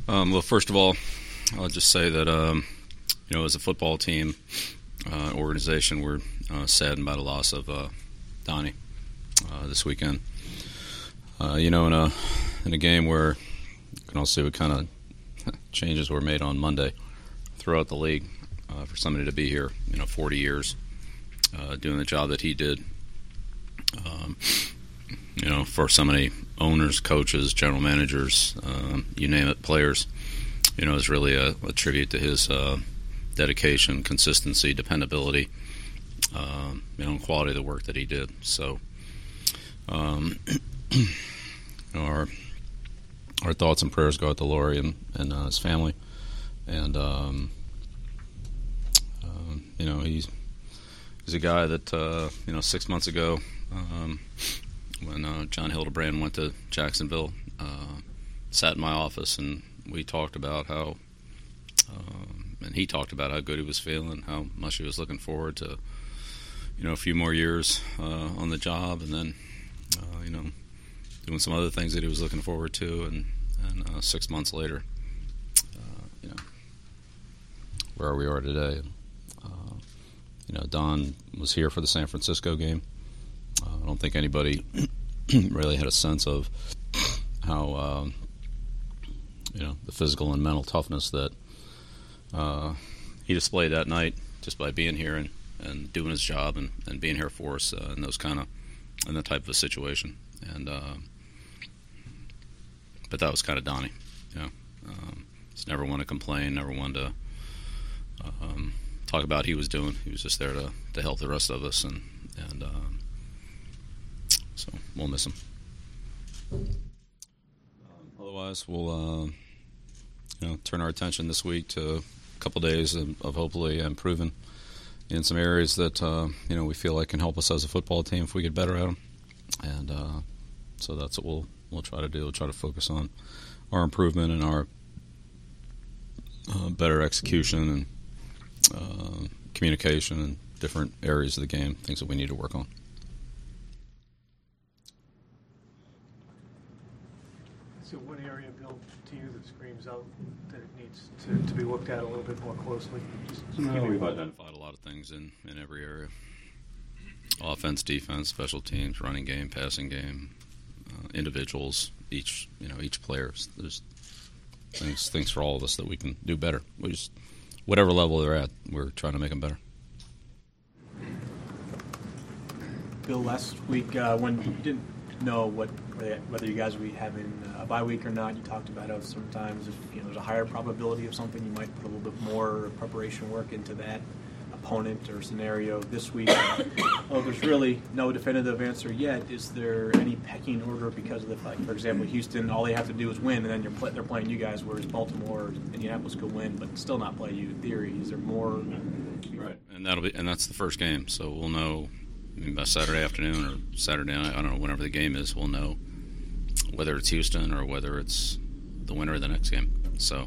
Well, first of all, I'll just say that as a football team, organization, we're saddened by the loss of Donnie this weekend. In a game where you can all see what kind of changes were made on Monday throughout the league, for somebody to be here, 40 years, doing the job that he did, for so many owners, coaches, general managers, you name it, players, is really a tribute to his dedication, consistency, dependability, and quality of the work that he did. So, our thoughts and prayers go out to Laurie and his family, and he's a guy that 6 months ago, when John Hildebrand went to Jacksonville, sat in my office and we talked about how, and he talked about how good he was feeling, how much he was looking forward to, a few more years on the job, and then, doing some other things that he was looking forward to, and 6 months later, where we are today. Don was here for the San Francisco game. I don't think anybody really had a sense of how, the physical and mental toughness that he displayed that night just by being here and doing his job and being here for us in that type of a situation. And but that was kind of Donnie. He's never one to complain, never one to talk about what he was doing. He was just there to help the rest of us, and so we'll miss him. Otherwise, we'll turn our attention this week to a couple days of hopefully improving in some areas that we feel like can help us as a football team if we get better at them, and so that's what we'll try to do. We'll try to focus on our improvement and our better execution and communication and different areas of the game, things that we need to work on. So what area, Bill, to you that screams out that it needs to be looked at a little bit more closely? We've identified a lot of things in every area. Offense, defense, special teams, running game, passing game, individuals, each player. There's things for all of us that we can do better. We just, whatever level they're at, we're trying to make them better. Bill, last week when you didn't know whether you guys would be having a bye week or not, you talked about how sometimes if there's a higher probability of something, you might put a little bit more preparation work into that opponent or scenario. This week, there's really no definitive answer yet. Is there any pecking order because of the fact, for example, Houston, all they have to do is win, and then they're playing you guys, whereas Baltimore or Indianapolis could win but still not play you in theory? Is there more? Right, and that's the first game, so we'll know by Saturday afternoon or Saturday night, I don't know, whenever the game is, we'll know whether it's Houston or whether it's the winner of the next game. So,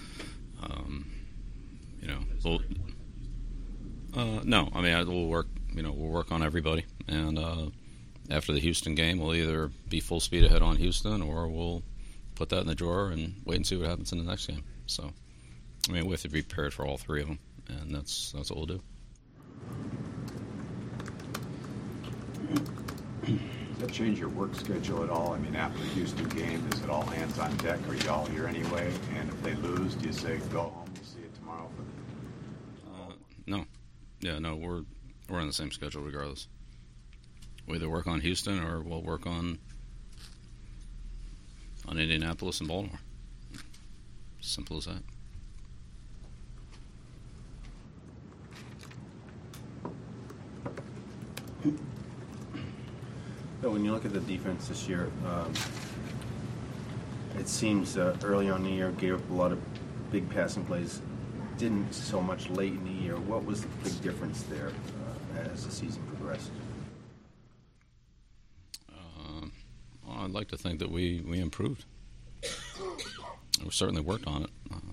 no, I mean, we'll work. We'll work on everybody, and after the Houston game, we'll either be full speed ahead on Houston, or we'll put that in the drawer and wait and see what happens in the next game. So, I mean, we have to be prepared for all three of them, and that's what we'll do. Does that change your work schedule at all? I mean, after the Houston game, is it all hands on deck? Are you all here anyway? And if they lose, do you say go home? We'll see you tomorrow for the... No. Yeah, no, we're on the same schedule regardless. We either work on Houston or we'll work on Indianapolis and Baltimore. Simple as that. So when you look at the defense this year, it seems early on in the year gave up a lot of big passing plays. Didn't so much late in the year. What was the big difference there as the season progressed? Well, I'd like to think that we improved. We certainly worked on it.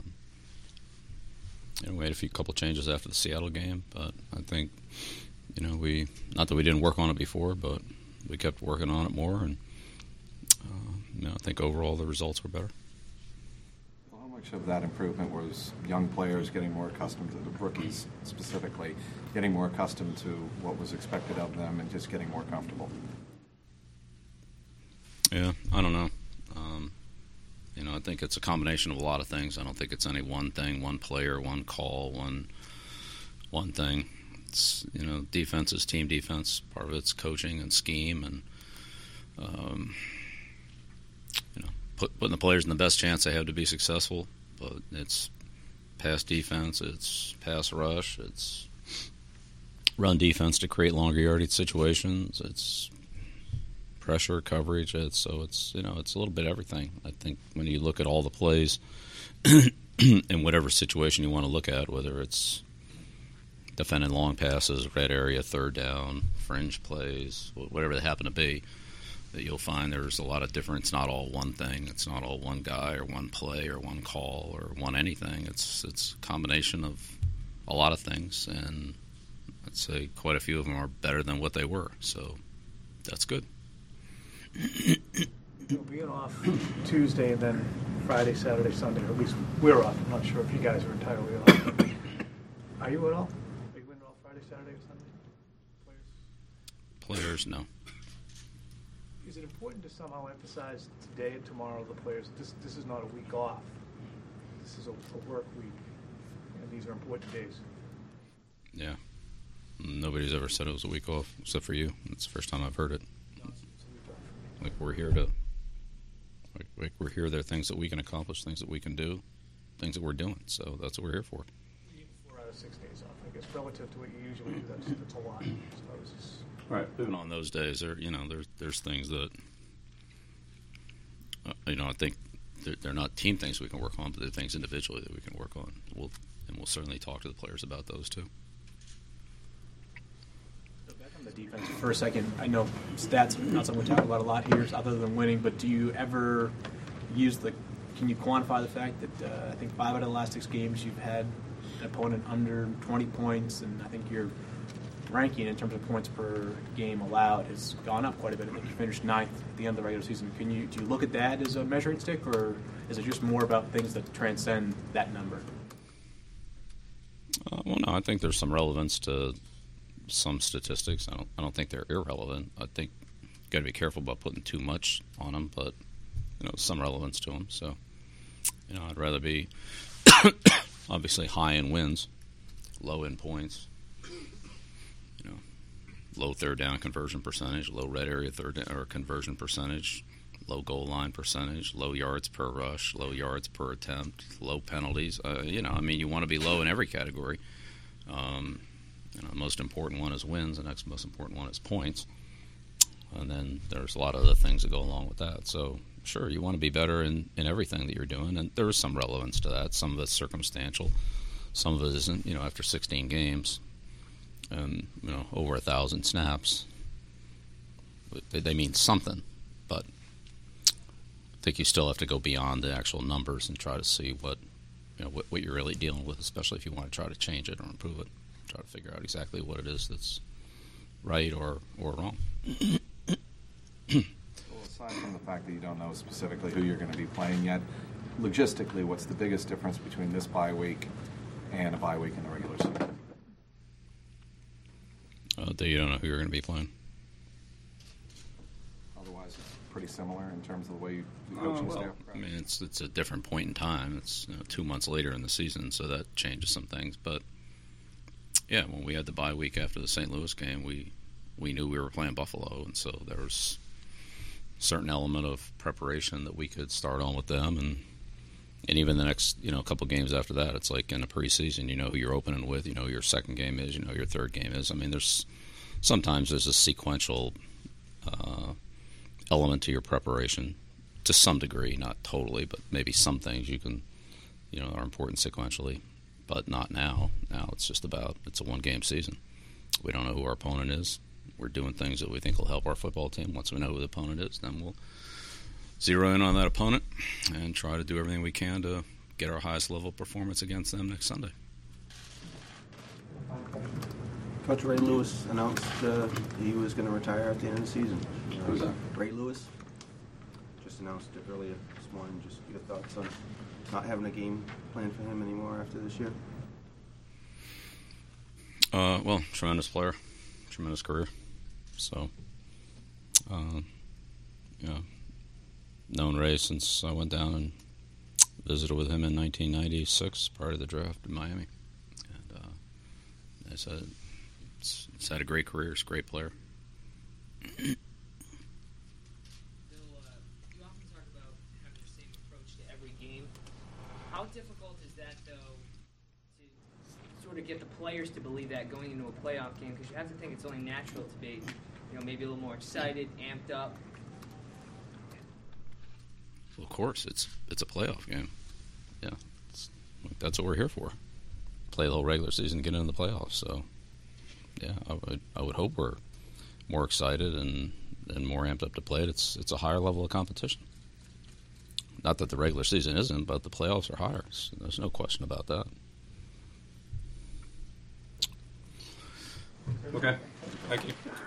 We made a couple changes after the Seattle game, but I think we, not that we didn't work on it before, but we kept working on it more, and I think overall the results were better. How much of that improvement was young players getting more accustomed to the rookies specifically, getting more accustomed to what was expected of them and just getting more comfortable? Yeah, I don't know. I think it's a combination of a lot of things. I don't think it's any one thing, one player, one call, one thing. It's, defense is team defense. Part of it's coaching and scheme and, putting the players in the best chance they have to be successful. But it's pass defense, it's pass rush, it's run defense to create longer yardage situations, it's pressure coverage. It's a little bit of everything. I think when you look at all the plays in whatever situation you want to look at, whether it's defending long passes, red area, third down, fringe plays, whatever they happen to be, that you'll find there's a lot of different. It's not all one thing. It's not all one guy or one play or one call or one anything. It's a combination of a lot of things, and I'd say quite a few of them are better than what they were. So that's good. Being off Tuesday and then Friday, Saturday, Sunday, or at least we're off. I'm not sure if you guys are entirely off. Are you at all? Are you in at all Friday, Saturday, or Sunday? Players, no. Is it important to somehow emphasize today and tomorrow the players? This is not a week off. This is a work week, and these are important days. Yeah. Nobody's ever said it was a week off except for you. It's the first time I've heard it. Like we're here to, we're here. There are things that we can accomplish, things that we can do, things that we're doing. So that's what we're here for. 4 out of 6 days off, I guess, relative to what you usually do. That's a lot. So I was just... Right. Even on those days, there's things that, I think they're not team things we can work on, but they're things individually that we can work on. We'll certainly talk to the players about those too. The defense for a second. I know stats are not something we talk about a lot here other than winning, but do you ever can you quantify the fact that I think 5 out of the last 6 games you've had an opponent under 20 points, and I think your ranking in terms of points per game allowed has gone up quite a bit. I think you finished 9th at the end of the regular season. Do you look at that as a measuring stick, or is it just more about things that transcend that number? Well, no, I think there's some relevance to some statistics. I don't think they're irrelevant. I think you've got to be careful about putting too much on them, but some relevance to them. So I'd rather be obviously high in wins, low in points, low third down conversion percentage, low red area third down or conversion percentage, low goal line percentage, low yards per rush, low yards per attempt, low penalties. You want to be low in every category. The most important one is wins. The next most important one is points. And then there's a lot of other things that go along with that. So, sure, you want to be better in everything that you're doing. And there is some relevance to that. Some of it's circumstantial. Some of it isn't. After 16 games and, over 1,000 snaps, they mean something. But I think you still have to go beyond the actual numbers and try to see what you're really dealing with, especially if you want to try to change it or improve it. Try to figure out exactly what it is that's right or wrong. Well, aside from the fact that you don't know specifically who you're going to be playing yet, logistically, what's the biggest difference between this bye week and a bye week in the regular season? That you don't know who you're going to be playing. Otherwise, it's pretty similar in terms of the way you coaching staff. I mean, it's a different point in time. It's 2 months later in the season, so that changes some things, but. Yeah, when we had the bye week after the St. Louis game, we knew we were playing Buffalo, and so there was a certain element of preparation that we could start on with them, and even the next couple games after that, it's like in the preseason, you know who you're opening with, you know who your second game is, you know who your third game is. I mean, sometimes there's a sequential element to your preparation to some degree, not totally, but maybe some things you can are important sequentially. But not now. Now it's just it's a one-game season. We don't know who our opponent is. We're doing things that we think will help our football team. Once we know who the opponent is, then we'll zero in on that opponent and try to do everything we can to get our highest level of performance against them next Sunday. Coach Ray Lewis announced he was going to retire at the end of the season. Who's that? Ray Lewis. Just announced it earlier this morning. Just your thoughts on not having a game planned for him anymore after this year? Well, tremendous player, tremendous career. So, known Ray since I went down and visited with him in 1996, prior to the draft in Miami. And I said, it's had a great career. It's a great player. Bill, you often talk about having the same approach to every game. How difficult is that, though, to sort of get the players to believe that going into a playoff game? Because you have to think it's only natural to be, maybe a little more excited, amped up. Well, of course, it's a playoff game. Yeah, that's what we're here for. Play the whole regular season, get into the playoffs. So, yeah, I would hope we're more excited and more amped up to play it. It's a higher level of competition. Not that the regular season isn't, but the playoffs are higher. There's no question about that. Okay. Thank you.